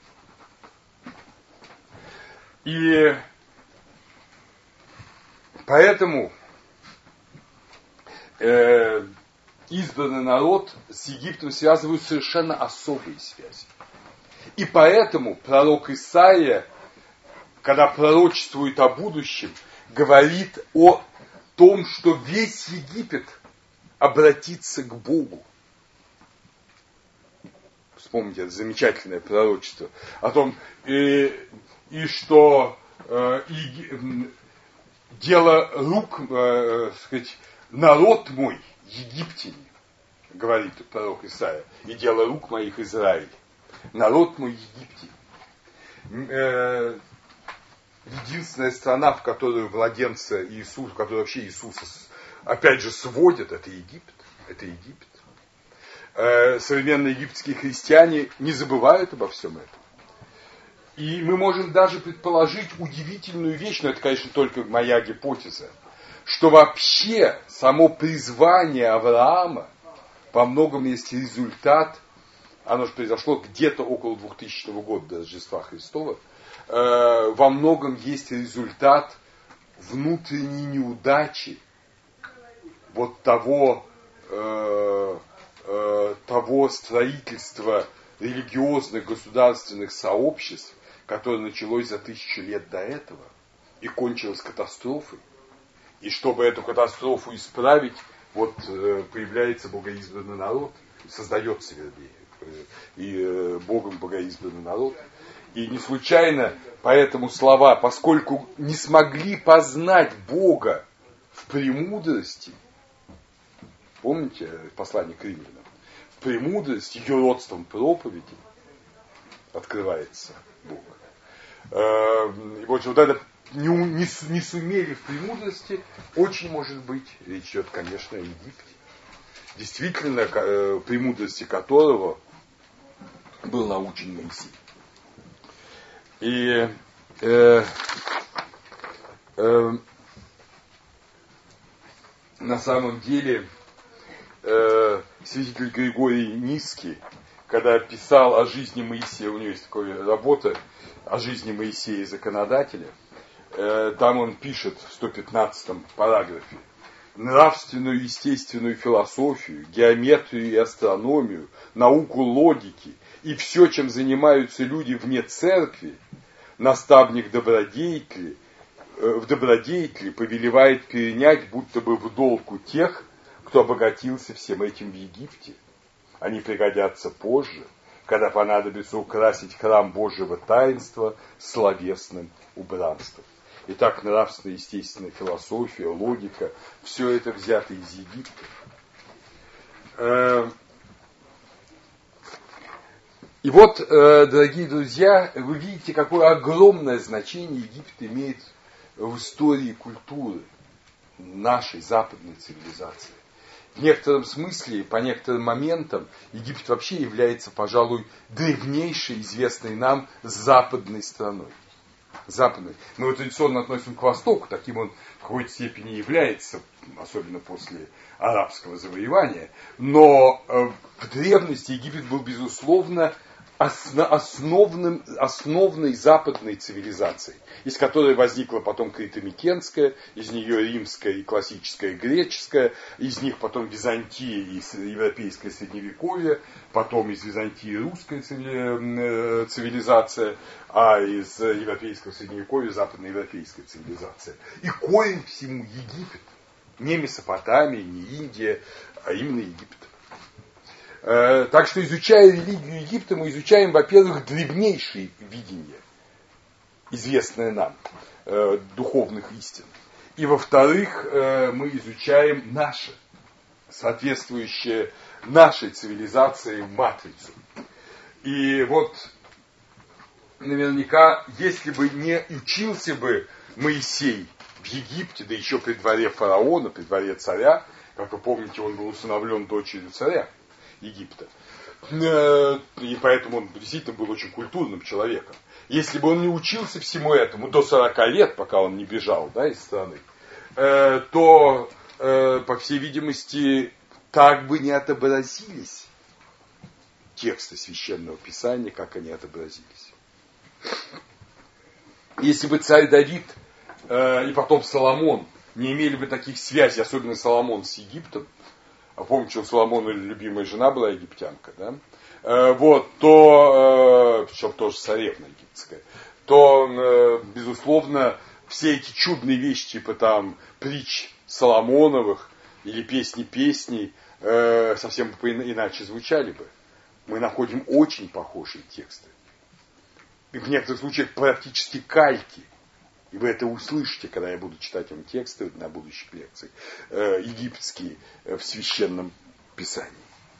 деле. И поэтому изданный народ с Египтом связывают совершенно особые связи. И поэтому пророк Исаия, когда пророчествует о будущем, говорит о том, что весь Египет обратится к Богу. Вспомните это замечательное пророчество о том, и что дело рук, сказать, народ мой, египтяне, говорит пророк Исаия, и дело рук моих Израиль. Народ мой египтяне. Единственная страна, в которую младенца Иисуса, в которую вообще Иисуса, опять же, сводят, это Египет. Это Египет. Современные египетские христиане не забывают обо всем этом. И мы можем даже предположить удивительную вещь, но это, конечно, только моя гипотеза, что вообще само призвание Авраама во многом есть результат, оно же произошло где-то около 2000 года до Рождества Христова, во многом есть результат внутренней неудачи вот того строительства религиозных государственных сообществ, которое началось за 1000 лет до этого и кончилось катастрофой. И чтобы эту катастрофу исправить, вот появляется богоизбранный народ, создается, вернее, и Богом богоизбранный народ. И не случайно поэтому слова, поскольку не смогли познать Бога в премудрости, помните послание к римлянам, в премудрости, юродством проповеди открывается Бог. И вот это не сумели в премудрости, очень может быть, речь идет, конечно, о Египте, действительно, премудрости которого был научен Моисей. И на самом деле святитель Григорий Низкий, когда писал о жизни Моисея, у него есть такая работа о жизни Моисея и законодателя, там он пишет в 115-м параграфе: нравственную, естественную философию, геометрию и астрономию, науку логики и все, чем занимаются люди вне церкви, наставник в добродетели повелевает перенять будто бы в долг у тех, кто обогатился всем этим в Египте. Они пригодятся позже, когда понадобится украсить храм Божьего таинства словесным убранством. Итак, нравственная, естественная философия, логика, все это взято из Египта. И вот, дорогие друзья, вы видите, какое огромное значение Египет имеет в истории культуры нашей западной цивилизации. В некотором смысле, по некоторым моментам, Египет вообще является, пожалуй, древнейшей, известной нам западной страной. Западной. Мы его традиционно относим к Востоку, таким он в какой-то степени является, особенно после арабского завоевания. Но в древности Египет был, безусловно, основной западной цивилизацией, из которой возникла потом крито-микенская, из нее римская и классическая греческая, из них потом Византия и европейское средневековье, потом из Византии русская цивилизация, а из европейского средневековья западноевропейская цивилизация. И корень всему Египет, не Месопотамия, не Индия, а именно Египет. Так что, изучая религию Египта, мы изучаем, во-первых, древнейшие видения, известные нам, духовных истин. И, во-вторых, мы изучаем наше, соответствующее нашей цивилизации матрицу. И вот, наверняка, если бы не учился бы Моисей в Египте, да еще при дворе фараона, при дворе царя, как вы помните, он был усыновлен дочерью царя Египта. И поэтому он действительно был очень культурным человеком. Если бы он не учился всему этому до 40 лет, пока он не бежал, да, из страны, то, по всей видимости, так бы не отобразились тексты Священного Писания, как они отобразились. Если бы царь Давид и потом Соломон не имели бы таких связей, особенно Соломон с Египтом, а помните, у Соломона любимая жена была египтянка, да? Причем тоже царевна египетская, то, безусловно, все эти чудные вещи, типа там притч Соломоновых или песни песней, совсем иначе звучали бы. Мы находим очень похожие тексты. И в некоторых случаях практически кальки. И вы это услышите, когда я буду читать вам тексты на будущих лекциях, египетские в Священном Писании.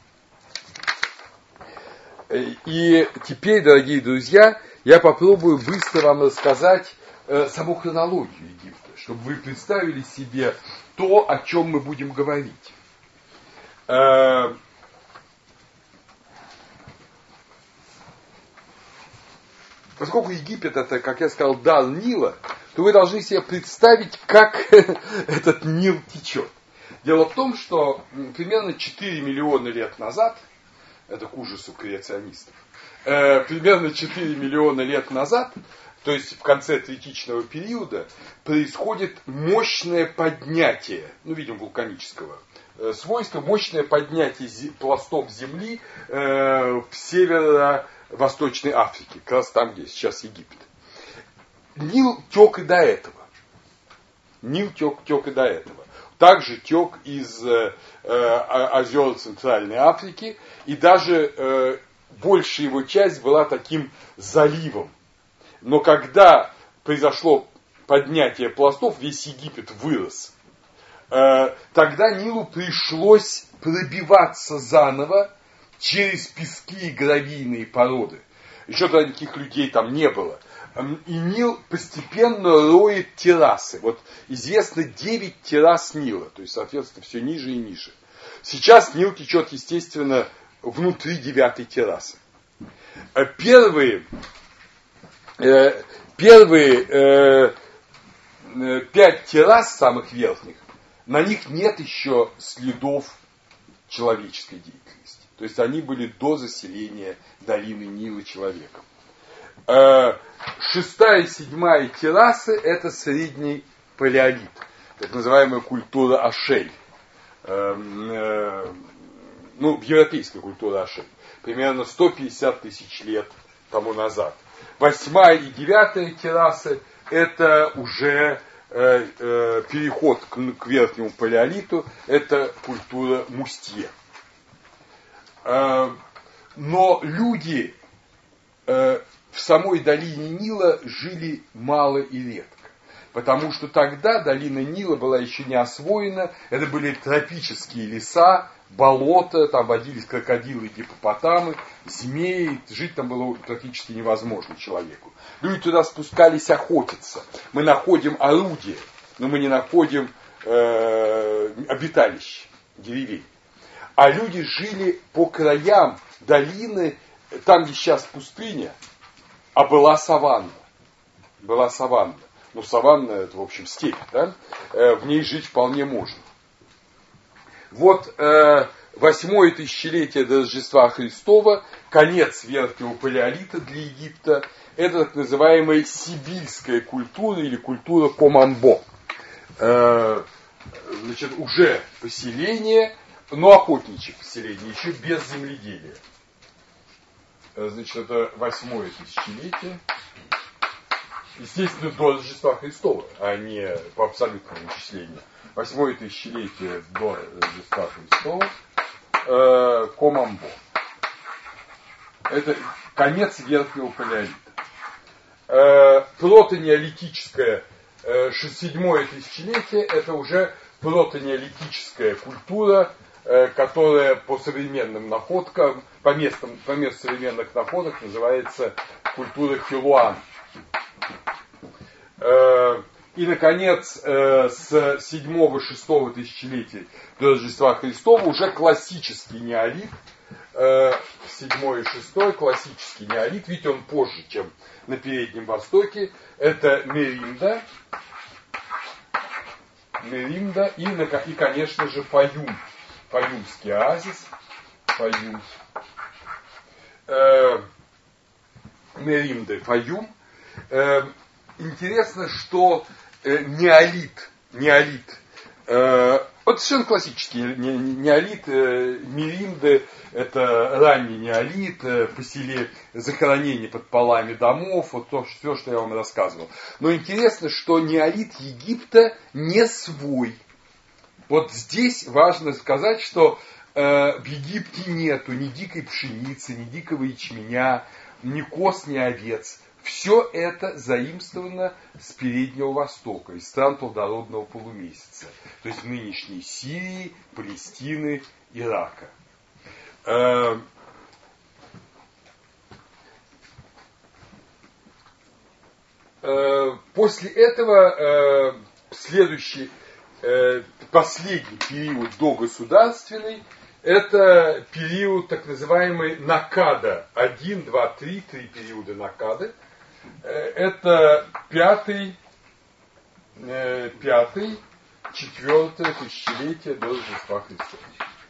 И теперь, дорогие друзья, я попробую быстро вам рассказать саму хронологию Египта, чтобы вы представили себе то, о чем мы будем говорить. Поскольку Египет это, как я сказал, дар Нила, то вы должны себе представить, как этот Нил течет. Дело в том, что примерно 4 миллиона лет назад, это к ужасу креационистов, примерно 4 миллиона лет назад, то есть в конце третичного периода, происходит мощное поднятие, видимо, вулканического свойства, мощное поднятие пластов земли в северо-восточной Африке, как раз там, где сейчас Египет. Нил тек и до этого. Также тек из озер Центральной Африки, и даже большая его часть была таким заливом. Но когда произошло поднятие пластов, весь Египет вырос тогда Нилу пришлось пробиваться заново через пески и гравийные породы. Еще тогда никаких людей там не было. И Нил постепенно роет террасы. Вот известно 9 террас Нила, то есть, соответственно, все ниже и ниже. Сейчас Нил течет, естественно, внутри 9 террасы. Первые 5 террас, самых верхних, на них нет еще следов человеческой деятельности. То есть они были до заселения долины Нила человеком. 6-я и 7-я террасы — это средний палеолит, так называемая культура Ашель. Европейская культура Ашель. Примерно 150 тысяч лет тому назад. 8-я и 9-я террасы — это уже переход к верхнему палеолиту, это культура Мустье. Но люди в самой долине Нила жили мало и редко, потому что тогда долина Нила была еще не освоена, это были тропические леса, болота, там водились крокодилы и гиппопотамы, змеи, жить там было практически невозможно человеку. Люди туда спускались охотиться. Мы находим орудия, но мы не находим обиталищ, деревень. А люди жили по краям долины, там, где сейчас пустыня, а была саванна. Была саванна. Ну, саванна — это, в общем, степь, да? В ней жить вполне можно. Вот 8-е тысячелетие до Рождества Христова, конец верхнего палеолита для Египта, это так называемая сибирская культура или культура Комамбо. Значит, уже поселение, но охотничье поселение, еще без земледелия. Значит, это 8-е тысячелетие. Естественно, до Рождества Христова, а не по абсолютному исчислению. 8-е тысячелетие до Рождества Христова. Комамбо. Это конец верхнего палеолита. Протонеолитическое 7-е тысячелетие — это уже протонеолитическая культура, которая по современным находкам, по месту современных находок называется культура Хилуан. И, наконец, с 7-6 тысячелетия до Рождества Христова уже классический неолит, 7 и 6 классический неолит, ведь он позже, чем на Переднем Востоке, это Меринда и, конечно же, Фаюм, Фаюмский оазис, Фаюм, Меринда, Фаюм. Интересно, что неолит, вот совершенно классический неолит, Меринды, это ранний неолит, захоронение под полами домов, вот то, все, что я вам рассказывал. Но интересно, что неолит Египта не свой. Вот здесь важно сказать, что в Египте нету ни дикой пшеницы, ни дикого ячменя, ни коз, ни овец. Все это заимствовано с Переднего Востока, из стран плодородного полумесяца, то есть нынешней Сирии, Палестины, Ирака. После этого последний период догосударственный, это период так называемый Накада. 1, 2, 3 периода Накады. Это 5-4 тысячелетие до Рождества Христова.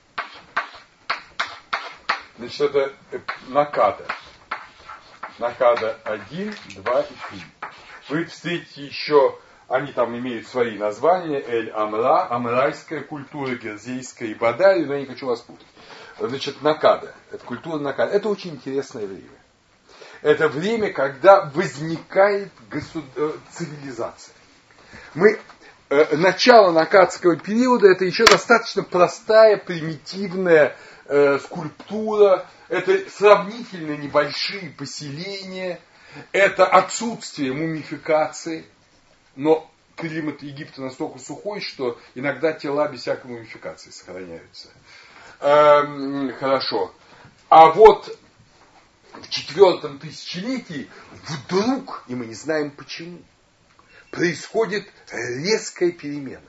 Значит, это Накада. Накада 1, 2 и 3. Вы встретите еще, они там имеют свои названия, Эль-Амра, амрайская культура, герзейская и Бадари, но я не хочу вас путать. Значит, Накада, это культура Накада. Это очень интересное время. Это время, когда возникает цивилизация. Начало накадского периода — это еще достаточно простая, примитивная скульптура, это сравнительно небольшие поселения, это отсутствие мумификации, но климат Египта настолько сухой, что иногда тела без всякой мумификации сохраняются. Хорошо. А вот в 4 тысячелетии вдруг, и мы не знаем почему, происходит резкая перемена.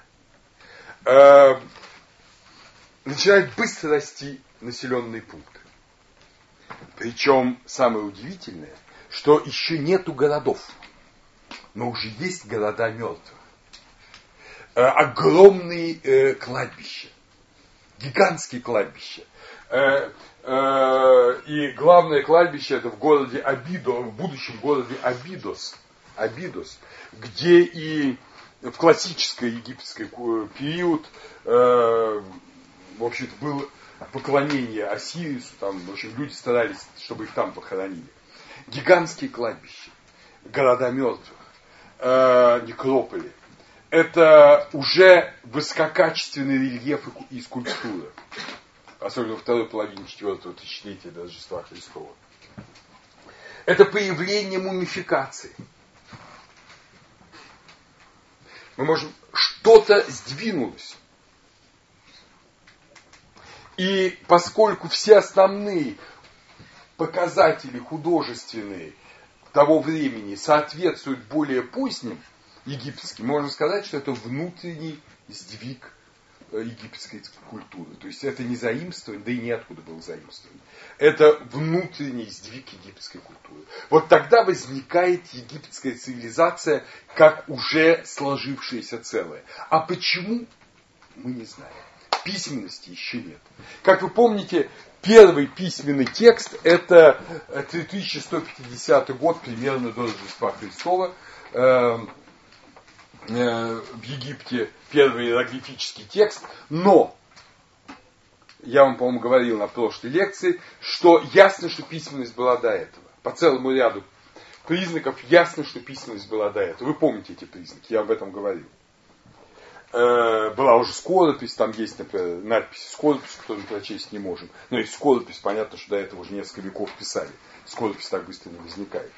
Начинают быстро расти населенные пункты. Причем самое удивительное, что еще нету городов, но уже есть города мертвых. Огромные кладбища, гигантские кладбища. И главное кладбище это в городе Абидос, в будущем городе Абидос, где и в классический египетский период, в общем-то, было поклонение Осирису, там, в общем, люди старались, чтобы их там похоронили. Гигантские кладбища, города мертвых, некрополи. Это уже высококачественный рельеф и скульптура. Особенно во второй половине 4-го тысячелетия до Рождества Христова. Это появление мумификации. Мы можем, что-то сдвинулось. И поскольку все основные показатели художественные того времени соответствуют более поздним египетским, можно сказать, что это внутренний сдвиг египетской культуры. То есть это не заимствование, да и неоткуда было заимствование. Это внутренний сдвиг египетской культуры. Вот тогда возникает египетская цивилизация как уже сложившееся целое. А почему? Мы не знаем. Письменности еще нет. Как вы помните, первый письменный текст это 3150 год, примерно до Рождества Христова. В Египте первый иероглифический текст, но я вам, по-моему, говорил на прошлой лекции, что ясно, что письменность была до этого. По целому ряду признаков ясно, что письменность была до этого. Вы помните эти признаки, я об этом говорил. Была уже скоропись, там есть, например, надписи скоропись, которую мы прочесть не можем. Но и скоропись, понятно, что до этого уже несколько веков писали. Скоропись так быстро не возникает.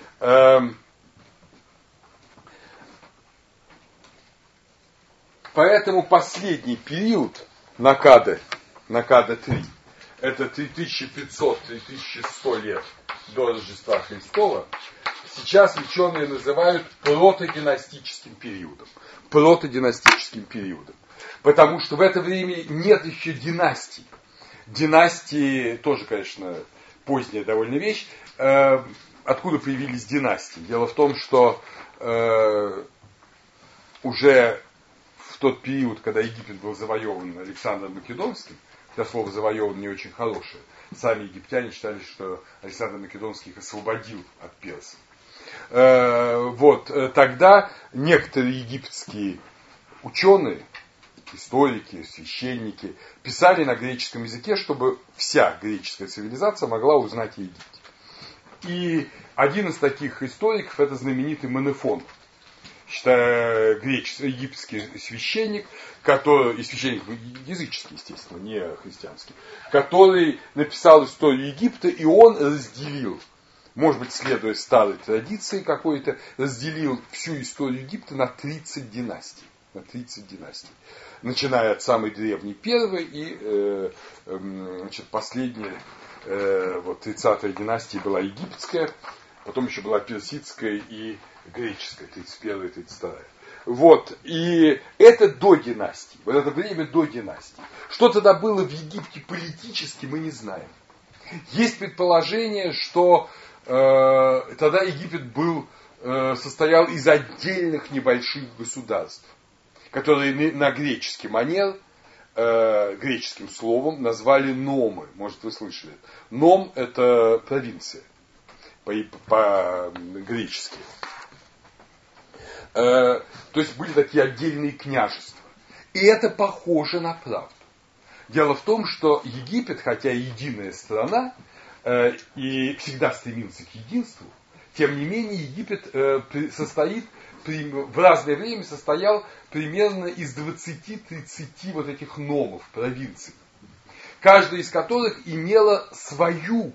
Поэтому последний период Накада 3, это 3500-3100 лет до Рождества Христова, сейчас ученые называют протодинастическим периодом. Потому что в это время нет еще династий. Династии тоже, конечно, поздняя довольно вещь. Откуда появились династии? Дело в том, что уже в тот период, когда Египет был завоеван Александром Македонским, это слово «завоеван» не очень хорошее. Сами египтяне считали, что Александр Македонский их освободил от персов. Тогда некоторые египетские ученые, историки, священники писали на греческом языке, чтобы вся греческая цивилизация могла узнать о Египте. И один из таких историков это знаменитый Менефон, египетский священник, и священник языческий, естественно, не христианский, который написал историю Египта, и он разделил, может быть, следуя старой традиции какой-то, разделил всю историю Египта на 30 династий. Начиная от самой древней первой и последняя, 30-я династия была египетская, потом еще была персидская и греческая, 31-я, 32-я. И это до династии, вот это время до династии. Что тогда было в Египте политически, мы не знаем. Есть предположение, что тогда Египет состоял из отдельных небольших государств, которые на греческий манер, греческим словом назвали номы. Может, вы слышали. Ном – это провинция по-гречески. То есть были такие отдельные княжества. И это похоже на правду. Дело в том, что Египет, хотя и единая страна, и всегда стремился к единству, тем не менее Египет в разное время состоял примерно из 20-30 вот этих номов, провинций, каждая из которых имела свои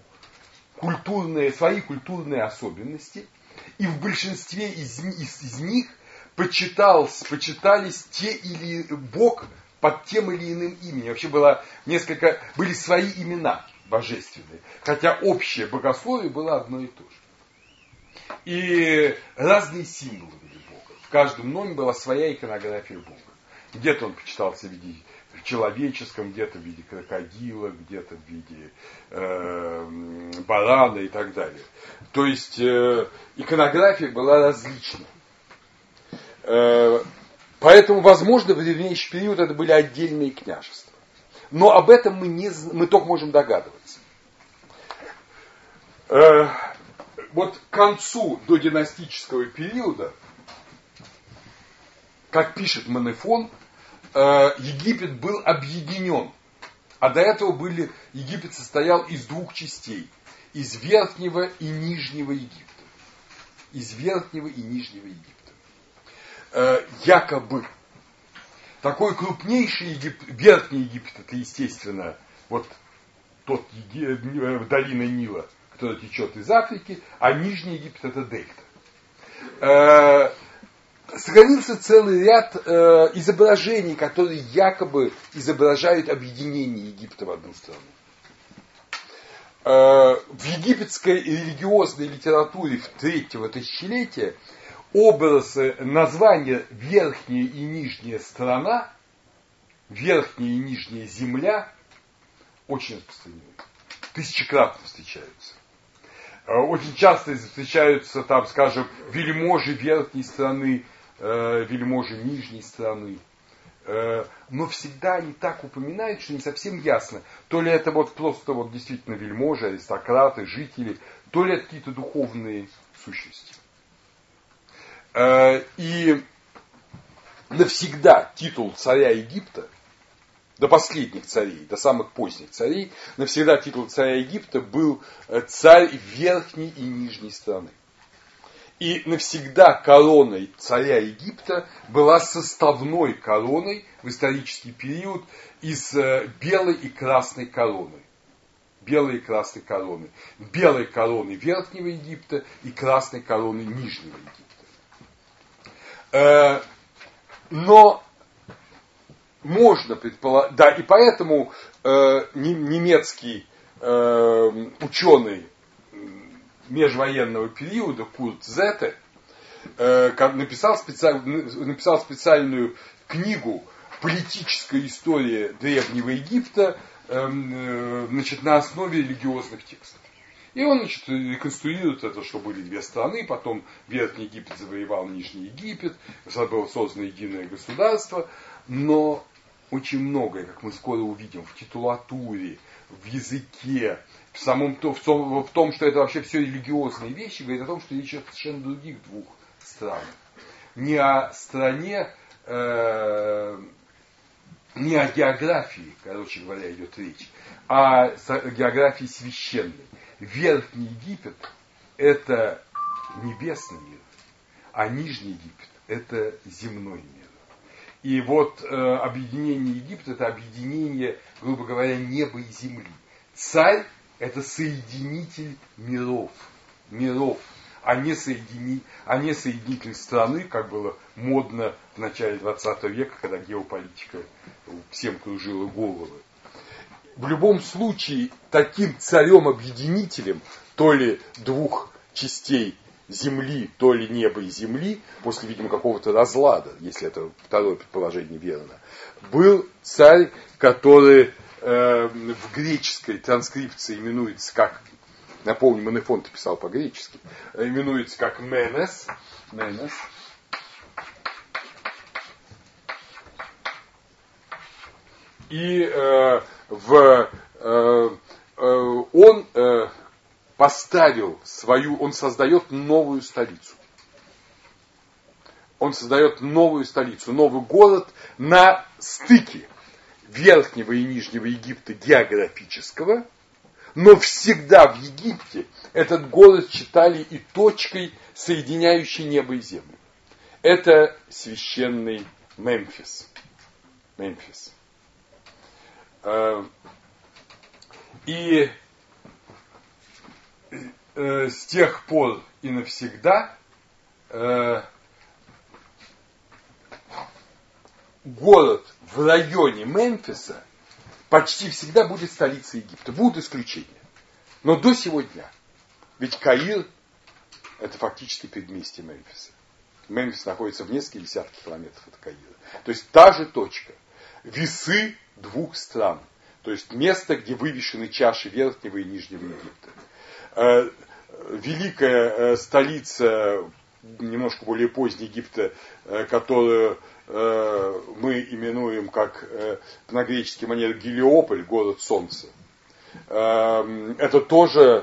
культурные особенности, и в большинстве из них почитались те или Бог под тем или иным именем. Вообще были свои имена божественные, хотя общее богословие было одно и то же. И разные символы были Бога. В каждом номе была своя иконография Бога. Где-то он почитался в виде человеческом, где-то в виде крокодила, где-то в виде барана и так далее. То есть иконография была различна. Поэтому, возможно, в древнейший период это были отдельные княжества. Но об этом мы только можем догадываться. Вот к концу додинастического периода, как пишет Манефон, Египет был объединен. А до этого Египет состоял из двух частей. Из Верхнего и Нижнего Египта. Из Верхнего и Нижнего Египта. Якобы. Такой крупнейший Верхний Египет, это, естественно, вот тот долина Нила, который течет из Африки, а Нижний Египет это дельта. Сохранился целый ряд изображений, которые якобы изображают объединение Египта в одну страну. В египетской религиозной литературе в третьего тысячелетия название верхняя и нижняя страна, верхняя и нижняя земля очень распространены. Тысячекратно встречаются. Очень часто встречаются там, скажем, вельможи верхней страны, вельможи нижней страны. Но всегда они так упоминают, что не совсем ясно, то ли это вот просто вот действительно вельможи, аристократы, жители, то ли это какие-то духовные сущности. И навсегда титул царя Египта, до последних царей, до самых поздних царей, навсегда титул царя Египта был царь верхней и нижней страны. И навсегда короной царя Египта была составной короной в исторический период из белой и красной короны. Белой и красной короны. Белой короны Верхнего Египта и красной короны Нижнего Египта. Но можно предположить, да, и поэтому немецкий ученый межвоенного периода Курт Зетте написал специальную книгу «Политическая история Древнего Египта», значит, на основе религиозных текстов. И он, значит, реконструирует это, что были две страны, потом Верхний Египет завоевал Нижний Египет, было создано единое государство, но очень многое, как мы скоро увидим, в титулатуре, в языке, в том, что это вообще все религиозные вещи, говорит о том, что речь о совершенно других двух странах. Не о стране, не о географии, короче говоря, идет речь, а о географии священной. Верхний Египет – это небесный мир, а Нижний Египет – это земной мир. И вот объединение Египта – это объединение, грубо говоря, неба и земли. Царь – это соединитель миров, а не соединитель страны, как было модно в начале 20 века, когда геополитика всем кружила головы. В любом случае, таким царем-объединителем, то ли двух частей земли, то ли неба и земли, после, видимо, какого-то разлада, если это второе предположение верно, был царь, который в греческой транскрипции именуется как, напомню, Манефон писал по-гречески, именуется как Менес. И он он создает новую столицу. Он создает новую столицу, новый город на стыке Верхнего и Нижнего Египта географического, но всегда в Египте этот город считали и точкой, соединяющей небо и землю. Это священный Мемфис. И с тех пор и навсегда город в районе Мемфиса почти всегда будет столицей Египта. Будут исключения. Но до сего дня. Ведь Каир – это фактически предместье Мемфиса. Мемфис находится в нескольких десятках километров от Каира. То есть та же точка. Весы двух стран. То есть место, где вывешены чаши Верхнего и Нижнего Египта. Великая столица, немножко более поздней Египта, которую мы именуем как на греческий манер Гелиополь, город солнца. Это тоже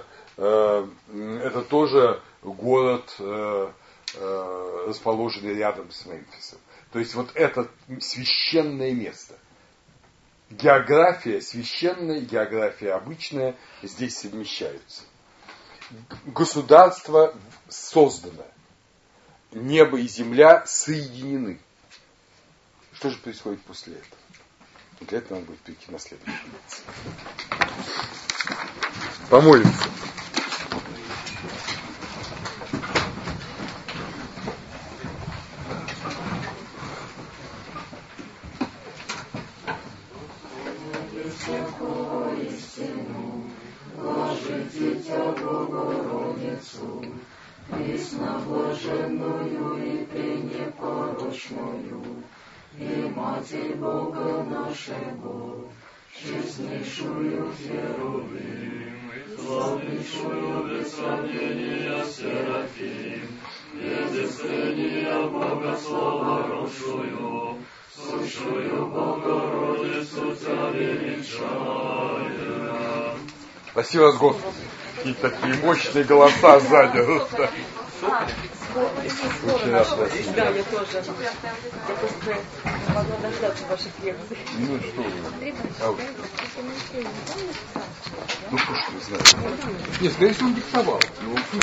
город, расположенный рядом с Мемфисом. То есть вот это священное место. География священная, география обычная здесь совмещаются. Государство создано. Небо и земля соединены. Что же происходит после этого? Для этого надо будет перейти на следующий. Помолимся. Пресноблаженную и пренепорочную, и Матерь Бога нашего, честнейшую Херувим, славнейшую без сравнения Серафим, без исцеления Бога словородшую, сущую Богородицу Тебя величаем. Спасибо вас, Господи. Какие такие мощные голоса сзади. Очень рад вас видеть. Да, я тоже. Я просто могла дождаться ваших лекций. Ну что вы. Ну, слушай, не знаю. Нет, скорее всего, он диктовал.